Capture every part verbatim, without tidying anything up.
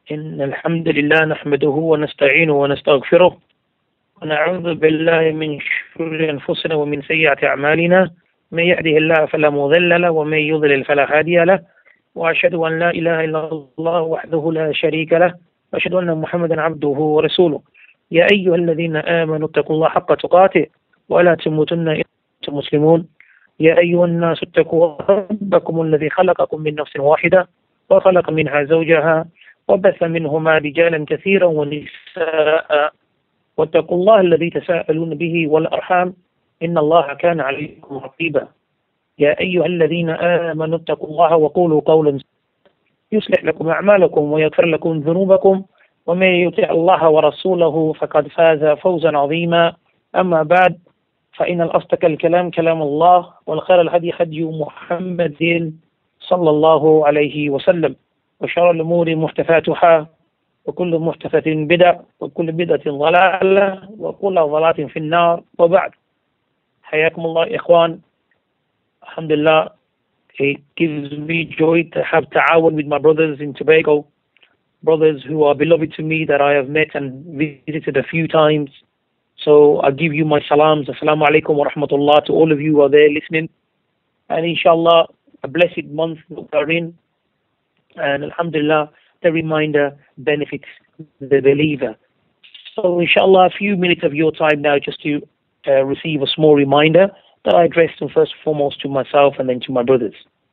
إن الحمد لله نحمده ونستعينه ونستغفره ونعوذ بالله من شرور أنفسنا ومن سيئات أعمالنا. من يهده الله فلا مضل له ومن يضلل فلا هادي له، وأشهد أن لا إله إلا الله وحده لا شريك له، وأشهد أن محمدا عبده ورسوله. يا أيها الذين آمنوا اتقوا الله حق تقاته ولا تموتن إلا وأنتم مسلمون. يا أيها الناس اتقوا ربكم الذي خلقكم من نفس واحدة وخلق منها زوجها وبث منهما رجالا كثيرا ونساء، واتقوا الله الذي تساءلون به والأرحام إن الله كان عليكم رقيبا. يا أيها الذين آمنوا اتقوا الله وقولوا قولا يصلح لكم أعمالكم ويغفر لكم ذنوبكم، ومن يطع الله ورسوله فقد فاز فوزا عظيما. أما بعد، فإن الأصدق الكلام كلام الله، والخير الهدي هدي محمد صلى الله عليه وسلم، وشر الأمور محدثاتها وكل محدثة بدعة وكل بدعة ضلالة وكل ضلالة في النار. وبعد، حياكم الله إخوان. Alhamdulillah, it gives me joy to have ta'awun with my brothers in Tobago, brothers who are beloved to me that I have met and visited a few times. So I give you my salams. Assalamu alaikum wa rahmatullah to all of you who are there listening. And inshallah, a blessed month we are in. And alhamdulillah, the reminder benefits the believer. So inshallah, a few minutes of your time now just to uh, receive a small reminder that I address them first and foremost to myself and then to my brothers.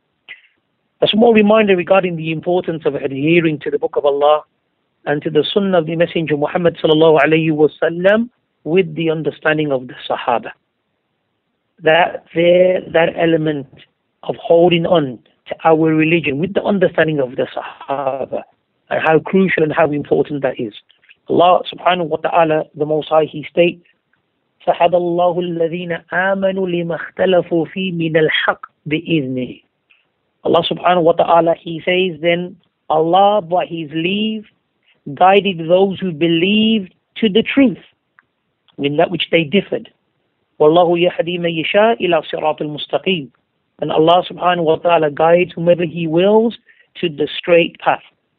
A small reminder regarding the importance of adhering to the Book of Allah and to the Sunnah of the Messenger Muhammad sallallahu alayhi wa sallam with the understanding of the Sahaba. That there, that element of holding on to our religion with the understanding of the Sahaba, and how crucial and how important that is. Allah subhanahu wa ta'ala, the Most High, He states, فَحَدَ اللَّهُ الَّذِينَ آمَنُوا لِمَا اخْتَلَفُوا فِي مِنَ الْحَقِّ بِإِذْنِهِ. Allah subhanahu wa ta'ala, He says, then Allah by His leave guided those who believed to the truth in that which they differed. وَاللَّهُ يَهْدِي مَن يَشَاءُ إِلَى صِرَاطِ الْمُسْتَقِيمِ. And Allah subhanahu wa ta'ala guides whomever He wills to the straight path.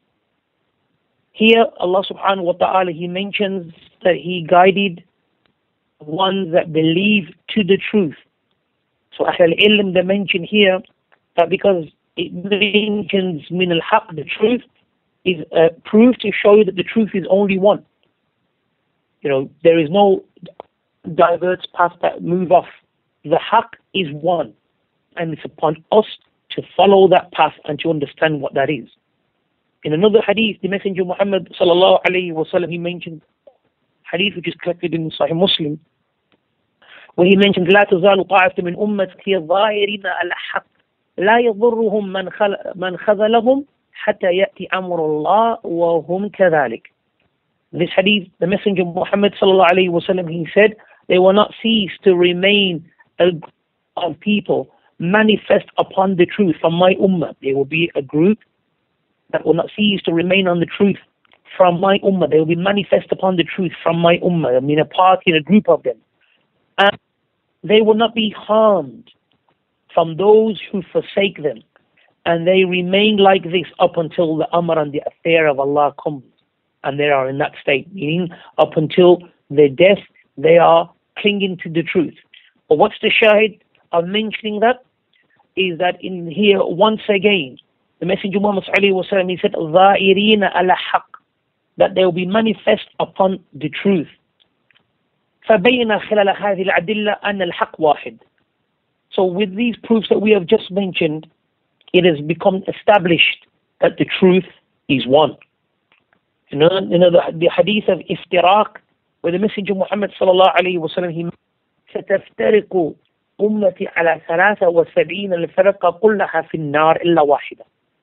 Here Allah subhanahu wa ta'ala, He mentions that He guided ones that believe to the truth. So Ahl al-Ilm, they mention here that because it mentions min al-haq, the truth, is a proof to show you that the truth is only one. You know, there is no diverse path that move off. The haq is one. And it's upon us to follow that path and to understand what that is. In another hadith, the Messenger Muhammad sallallahu alayhi wa sallam, he mentioned hadith which is collected in Sahih Muslim, where he mentioned, لا تزال طائفة من أمتي ظاهرين على الحق لا يضرهم من خل من خذلهم حتى يأتي أمر الله وهم كذلك. This hadith, the Messenger Muhammad sallallahu alayhi wa sallam, he said, they will not cease to remain a group of people manifest upon the truth from my ummah. There will be a group that will not cease to remain on the truth from my ummah. They will be manifest upon the truth from my ummah. I mean, a party, a group of them. And they will not be harmed from those who forsake them. And they remain like this up until the amr and the affair of Allah comes. And they are in that state, meaning up until their death, they are clinging to the truth. But what's the shahid of mentioning that? Is that in here, once again, the Messenger Muhammad sallallahu alayhi wa sallam, he said, ظَائِرِينَ عَلَى حَقٍّ, that they will be manifest upon the truth. فَبَيْنَ خِلَالَ هَذِهِ الْعَدِلَّةِ أَنَّ الْحَقِّ وَاحِدٌ. So with these proofs that we have just mentioned, it has become established that the truth is one. You know, you know the, the hadith of iftiraq, where the Messenger Muhammad sallallahu alayhi wa sallam, he سَتَفْتَرِقُ أمتي على ثلاثة وسبعين الفرقة كلها في النار إلا واحدة.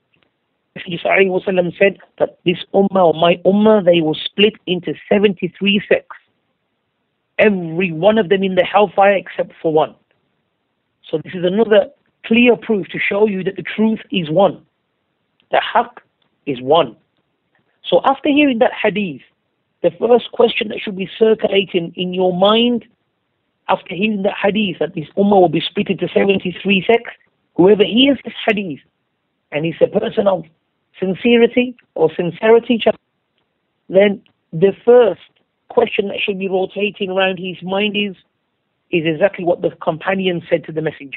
Prophet said that this ummah or my ummah, they will split into seventy-three sects. Every one of them in the hellfire except for one. So this is another clear proof to show you that the truth is one. The haqq is one. So after hearing that hadith, the first question that should be circulating in your mind after hearing that hadith, that this ummah will be split into seventy-three sects, whoever hears this hadith and is a person of sincerity or sincerity, then the first question that should be rotating around his mind is, is exactly what the companion said to the messenger.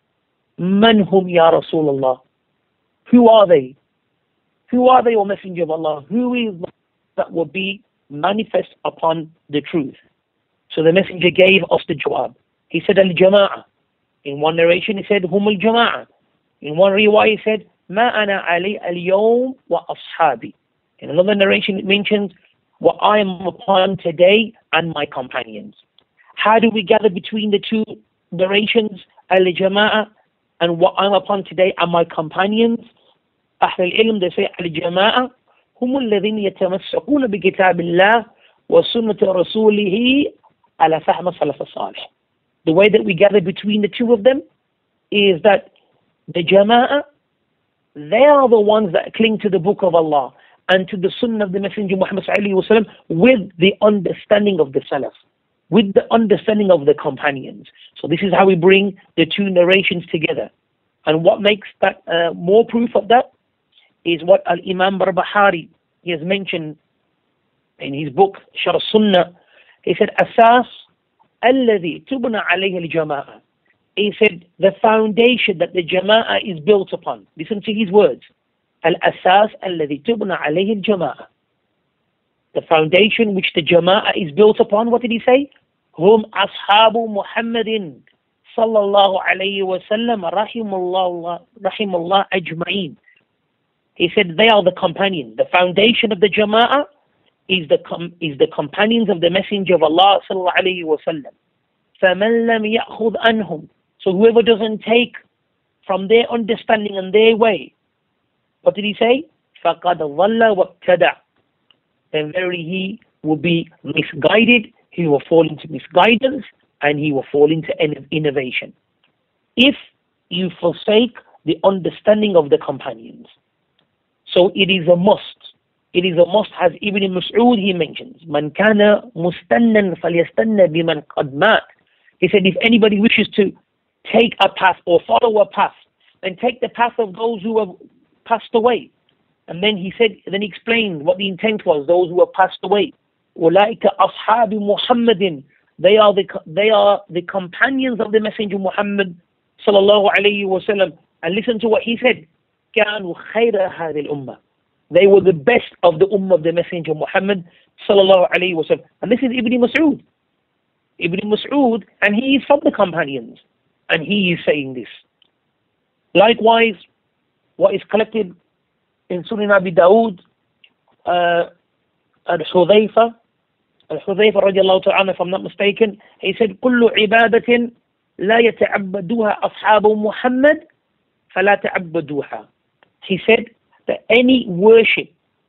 Man hum ya Rasulullah? Who are they? Who are they, O Messenger of Allah? Who is that will be manifest upon the truth? So the messenger gave us the jawab. He said al-jama'ah. In one narration he said hum al-jama'ah. In one riwayah he said ma ana ali al-yawm wa ashabi. In another narration it mentions what I am upon today and my companions. How do we gather between the two narrations, al-jama'ah and what I'm upon today and my companions? Ahl al-ilm, they say al-jama'ah هم الذين يتمسكون بكتاب الله وسنة رسوله على فهم السلف الصالح. The way that we gather between the two of them is that the jama'ah, they are the ones that cling to the book of Allah and to the sunnah of the Messenger Muhammad sallallahu alaihi wasallam with the understanding of the salaf, with the understanding of the companions. So this is how we bring the two narrations together. And what makes that uh, more proof of that is what Al-Imam Barbahari, he has mentioned in his book Sharh Sunnah. He said asas alladhi tubna alayhi al-jama'ah. He said the foundation that the jama'ah is built upon. Listen to his words. Al-asas alladhi tubna alayhi al-jama'ah. The foundation which the jama'ah is built upon, what did he say? Hum ashabu Muhammadin sallallahu alayhi wa sallam rahimullah rahimullah ajma'in. He said they are the companions. The foundation of the jama'ah is the com- is the companions of the Messenger of Allah sallallahu alayhi wa sallam. فَمَنْ لَمْ يَأْخُذْ أَنْهُمْ. So whoever doesn't take from their understanding and their way, what did he say? فَقَدْ ضَلَّ وَابْتَدَعْ. Then verily he will be misguided, he will fall into misguidance, and he will fall into innovation. If you forsake the understanding of the companions. So it is a must. It is a must, as Ibn Mas'ud he mentions. Man kana mustannan falyastanna biman qad mat. He said, if anybody wishes to take a path or follow a path, then take the path of those who have passed away. And then he said, then he explained what the intent was, those who have passed away. Ulaika ashabi Muhammadin. They are the they are the companions of the Messenger Muhammad sallallahu alayhi wa sallam. And listen to what he said. كانوا خير هذه الأمة. They were the best of the ummah of the Messenger Muhammad sallallahu alayhi wa sallam. And this is Ibn Mas'ud. Ibn Mas'ud, and he is from the companions. And he is saying this. Likewise, what is collected in Sunan Abi Dawood, uh, Al-Hudhayfa, Al-Hudhayfa radiallahu ta'ala, if I'm not mistaken, he said, كل عبادة لا يتعبدوها أصحاب محمد فلا تعبدوها. He said that any worship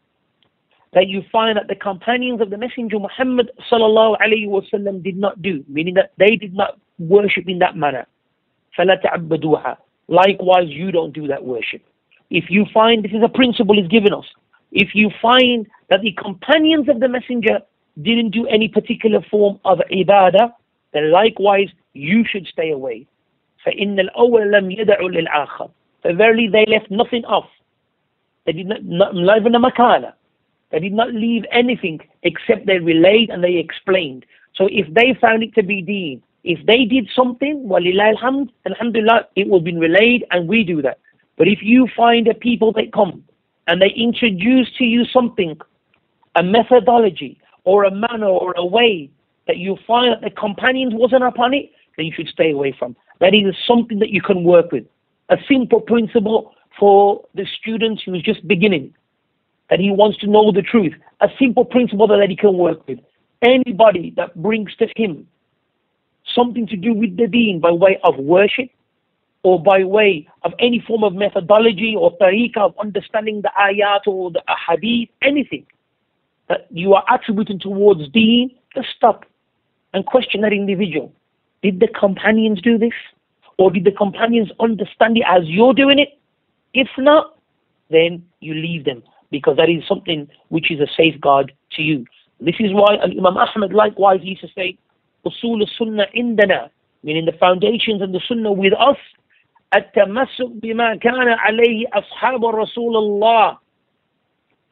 that you find that the companions of the Messenger Muhammad sallallahu alayhi wa sallam did not do, meaning that they did not worship in that manner, فلا تعبدوها. Likewise, you don't do that worship. If you find, this is a principle he's given us, if you find that the companions of the Messenger didn't do any particular form of ibadah, then likewise you should stay away. فَإِنَّ الْأَوَّلَ لَمْ يَدَعُوا لِلْآخَرِ. For verily they left nothing off. They did not, not even a makana. They did not leave anything except they relayed and they explained. So if they found it to be deen, if they did something, walillah alhamd, alhamdulillah, it will be relayed and we do that. But if you find a people that come and they introduce to you something, a methodology or a manner or a way that you find that the companions wasn't upon it, then you should stay away from. That is something that you can work with. A simple principle for the student who is just beginning, that he wants to know the truth. A simple principle that he can work with. Anybody that brings to him something to do with the deen by way of worship or by way of any form of methodology or tariqah of understanding the ayat or the hadith, anything that you are attributing towards deen, just stop and question that individual. Did the companions do this? Or did the companions understand it as you're doing it? If not, then you leave them, because that is something which is a safeguard to you. This is why Imam Ahmad likewise used to say, Usul al-Sunnah indana, meaning the foundations of the Sunnah with us, التمسك بما كان عليه أصحاب رسول الله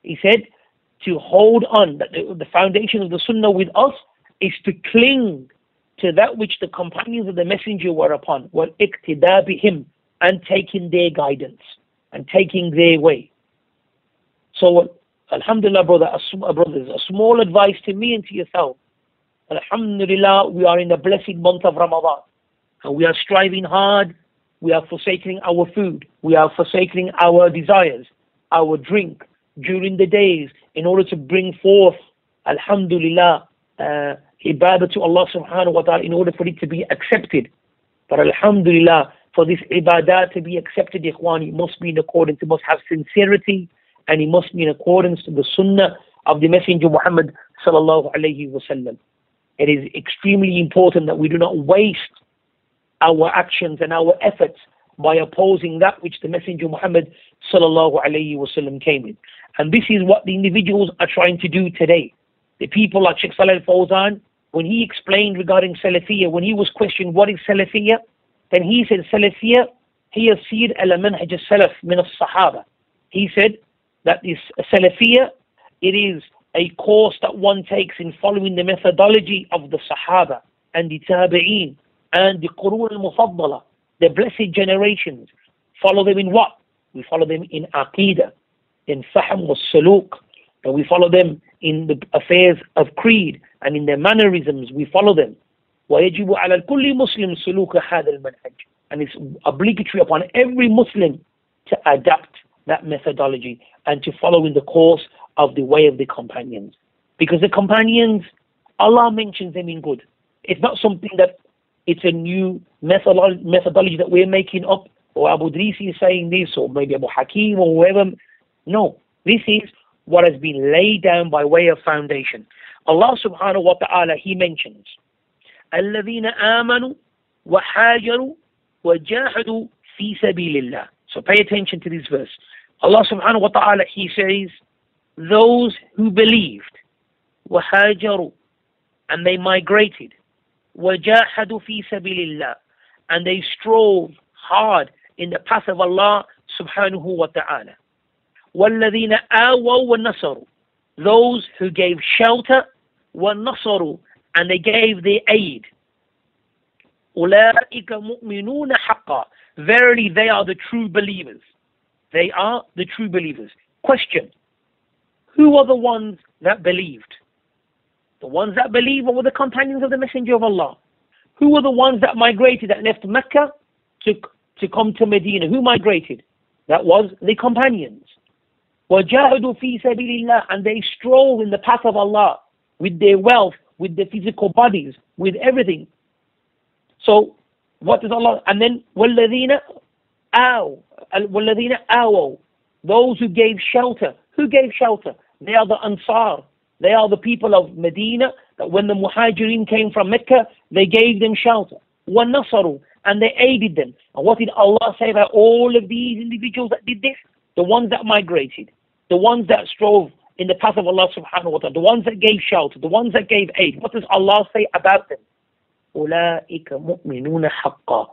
He said, to hold on, that the, the foundation of the Sunnah with us is to cling to that which the companions of the Messenger were upon, وَالْإِقْتِدَى بِهِمْ, and taking their guidance, and taking their way. So, alhamdulillah, brother, uh, brothers, a small advice to me and to yourself. Alhamdulillah, we are in the blessed month of Ramadan, and we are striving hard. We are forsaking our food. We are forsaking our desires, our drink during the days in order to bring forth, alhamdulillah, uh, ibadah to Allah subhanahu wa ta'ala, in order for it to be accepted. But alhamdulillah, for this ibadah to be accepted, ikhwan, it must be in accordance, it must have sincerity, and it must be in accordance to the sunnah of the Messenger Muhammad sallallahu alayhi wa sallam. It is extremely important that we do not waste our actions and our efforts by opposing that which the Messenger Muhammad sallallahu alayhi wa sallam came in. And this is what the individuals are trying to do today. The people like Sheikh Salih al-Fawzan, when he explained regarding Salafiyya, when he was questioned what is Salafiyya, then he said Salafiyya hiya sir ala manhaj al-salaf min al-sahaba. He said that this Salafiyya, it is a course that one takes in following the methodology of the Sahaba and the Tabi'een and the Qurun al-Mufaddala, the blessed generations. Follow them in what? We follow them in Aqidah, in Fahm wa Suluk, and we follow them in the affairs of creed and in their mannerisms. We follow them. وَيَجِبُ عَلَى الْكُلِّ مُسْلِمٍ سُلُوكَ هَذَا الْمَنْهَجِ. And it's obligatory upon every Muslim to adapt that methodology and to follow in the course of the way of the companions. Because the companions, Allah mentions them in good. It's not something that it's a new methodolo- methodology that we're making up, or Abu Drisi is saying this, or maybe Abu Hakim or whoever. No, this is what has been laid down by way of foundation. Allah subhanahu wa ta'ala, He mentions, الَّذِينَ آمَنُوا وَحَاجَرُوا وَجَاهَدُوا فِي سَبِيلِ اللَّهِ. So pay attention to this verse. Allah subhanahu wa ta'ala, He says, those who believed, وَحَاجَرُوا, and they migrated, وَجَاهَدُوا فِي سَبِيلِ اللَّهِ, and they strove hard in the path of Allah subhanahu wa ta'ala. وَالَّذِينَ آوَوا وَنَصَرُوا, those who gave shelter, وَنَصَرُوا, and they gave their aid. أُولَٰئِكَ مُؤْمِنُونَ حَقًّا, verily they are the true believers. They are the true believers. Question: who are the ones that believed? The ones that believe were the companions of the Messenger of Allah. Who were the ones that migrated, that left Mecca to, to come to Medina? Who migrated? That was the companions. وَجَاهَدُوا فِي سَبِيلِ اللَّهِ, and they strove in the path of Allah with their wealth, with their physical bodies, with everything. So, what does Allah... And then, وَالَّذِينَ آوَوا وَالَّذِينَ آوَوا, those who gave shelter. Who gave shelter? They are the Ansar. They are the people of Medina, that when the Muhajirin came from Mecca, they gave them shelter. وَنَصَرُوا, and they aided them. And what did Allah say about all of these individuals that did this? The ones that migrated, the ones that strove in the path of Allah subhanahu wa ta'ala, the ones that gave shelter, the ones that gave aid. What does Allah say about them? أُولَٰئِكَ مُؤْمِنُونَ حَقًّا,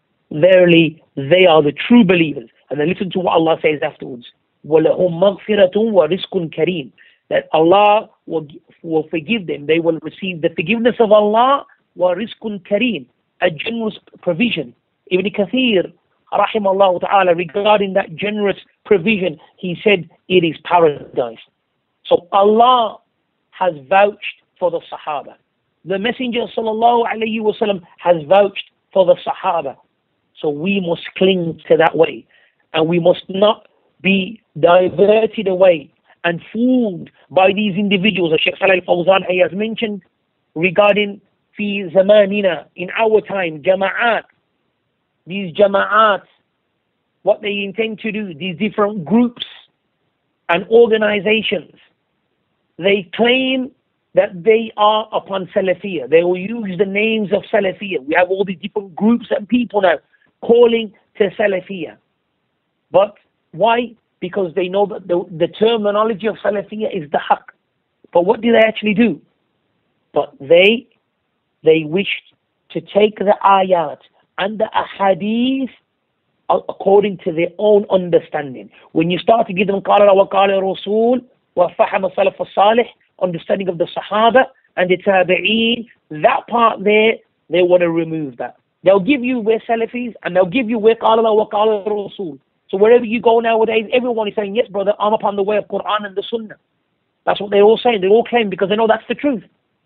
verily they are the true believers. And then listen to what Allah says afterwards. وَلَهُمْ مَغْفِرَةٌ وَرِزْقٌ كَرِيمٌ, that Allah will, will forgive them. They will receive the forgiveness of Allah. وَرِزْقٌ كَرِيمٌ, a generous provision. Ibn Kathir, rahimahullah ta'ala, regarding that generous provision, he said it is paradise. So Allah has vouched for the Sahaba. The Messenger sallallahu alayhi wa sallam has vouched for the Sahaba. So we must cling to that way, and we must not be diverted away and fooled by these individuals, as Sheikh Salih al-Fawzan has mentioned regarding fi zamanina, in our time, jama'at. These jama'at, what they intend to do, these different groups and organizations, they claim that they are upon Salafiyya. They will use the names of Salafiyya. We have all these different groups and people now calling to Salafiyya. But why? Because they know that the, the terminology of Salafiyya is the haqq. But what do they actually do? But they, they wished to take the ayat and the ahadith according to their own understanding. When you start to give them qala wa qala rasul, وَفَحَمَ السَّلَفُ الصَّالِحِ, understanding of the Sahaba and the Tabi'een, that part there, they want to remove that. They'll give you where Salafis, and they'll give you where Qala Allah wa Qala Rasul. So wherever you go nowadays, everyone is saying, yes, brother, I'm upon the way of Quran and the Sunnah. That's what they're all saying. They all claim because they know that's the truth.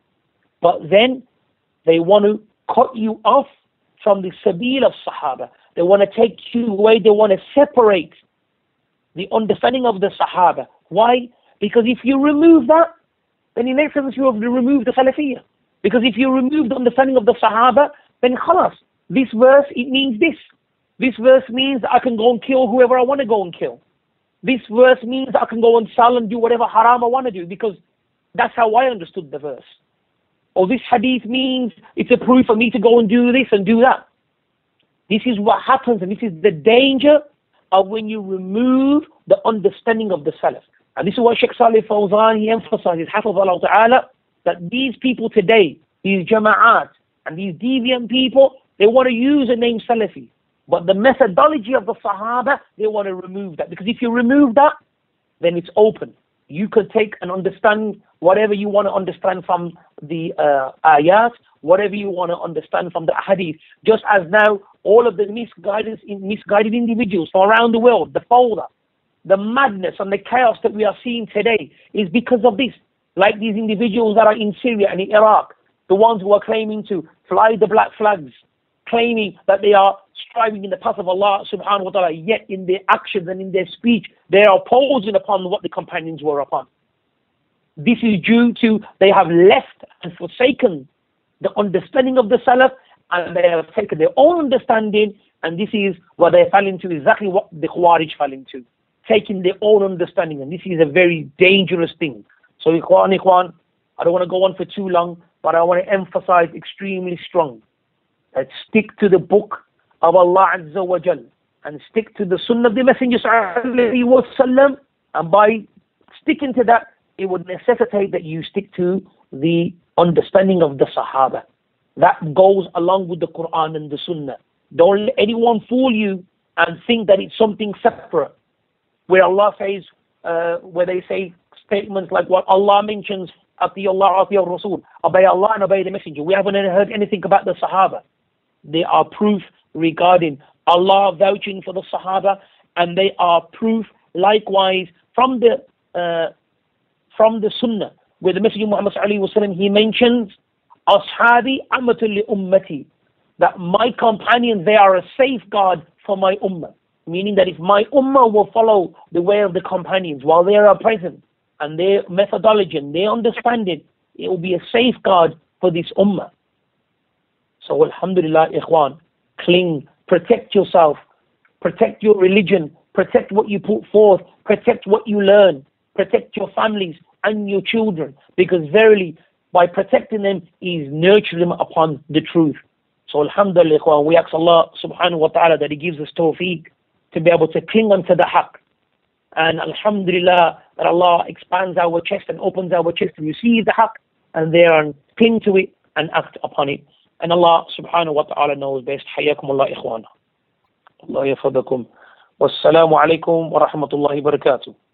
But then they want to cut you off from the Sabil of Sahaba. They want to take you away. They want to separate the understanding of the Sahaba. Why? Because if you remove that, then in essence you have to remove the Salafiyah. Because if you remove the understanding of the Sahaba, then khalas, this verse, it means this. This verse means that I can go and kill whoever I want to go and kill. This verse means that I can go and sell and do whatever haram I want to do, because that's how I understood the verse. Or this hadith means it's a proof for me to go and do this and do that. This is what happens, and this is the danger of when you remove the understanding of the Salaf. And this is what Sheikh Salih Fawzan, he emphasizes, Hafizallahu Ta'ala, that these people today, these jama'at, and these deviant people, they want to use the name Salafi. But the methodology of the Sahaba, they want to remove that. Because if you remove that, then it's open. You could take and understand whatever you want to understand from the uh, ayat, whatever you want to understand from the hadith. Just as now, all of the misguided, misguided individuals from around the world, the fawda, the madness and the chaos that we are seeing today is because of this. Like these individuals that are in Syria and in Iraq, the ones who are claiming to fly the black flags, claiming that they are striving in the path of Allah subhanahu wa ta'ala, yet in their actions and in their speech, they are opposing upon what the companions were upon. This is due to they have left and forsaken the understanding of the Salaf, and they have taken their own understanding, and this is what they fell into, exactly what the Khawarij fell into, taking their own understanding, and this is a very dangerous thing. So Ikhwan, Ikhwan, I don't want to go on for too long, but I want to emphasize extremely strong that stick to the book of Allah Azza wa Jal and stick to the Sunnah of the Messenger Sallallahu Alaihi Wasallam, and by sticking to that, it would necessitate that you stick to the understanding of the Sahaba. That goes along with the Quran and the Sunnah. Don't let anyone fool you and think that it's something separate. Where Allah says, uh, where they say statements like what Allah mentions, Ati Allah, Ati Rasul, obey Allah and obey the Messenger. We haven't heard anything about the Sahaba. They are proof regarding Allah vouching for the Sahaba, and they are proof likewise from the uh, from the Sunnah, where the Messenger Muhammad sallallahu alaihi wasallam, he mentions Ashabi amatul li ummati, that my companions, they are a safeguard for my ummah. Meaning that if my ummah will follow the way of the companions while they are present, and their methodology and their understanding, it will be a safeguard for this ummah. So alhamdulillah, ikhwan, cling, protect yourself, protect your religion, protect what you put forth, protect what you learn, protect your families and your children, because verily by protecting them is nurturing them upon the truth. So alhamdulillah, ikhwan, we ask Allah subhanahu wa ta'ala that He gives us tawfiq to be able to cling onto the haqq. And alhamdulillah, that Allah expands our chest and opens our chest to receive the haqq, and thereon cling to it and act upon it. And Allah subhanahu wa ta'ala knows best. Hayyakum Allah ikhwana. Allah yafadakum. Wassalamu alaikum wa rahmatullahi wa barakatuh.